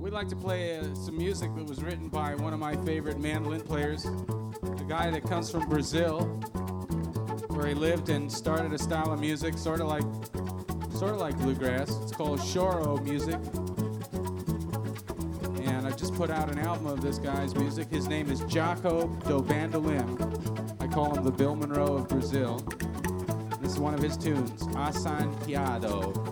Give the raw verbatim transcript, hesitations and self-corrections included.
we'd like to play uh, some music that was written by one of my favorite mandolin players, a guy that comes from Brazil, where he lived and started a style of music sort of like sort of like bluegrass. It's called choro music. And I just put out an album of this guy's music. His name is Jaco do Bandolim. I call him the Bill Monroe of Brazil. This is one of his tunes, Assanqueado.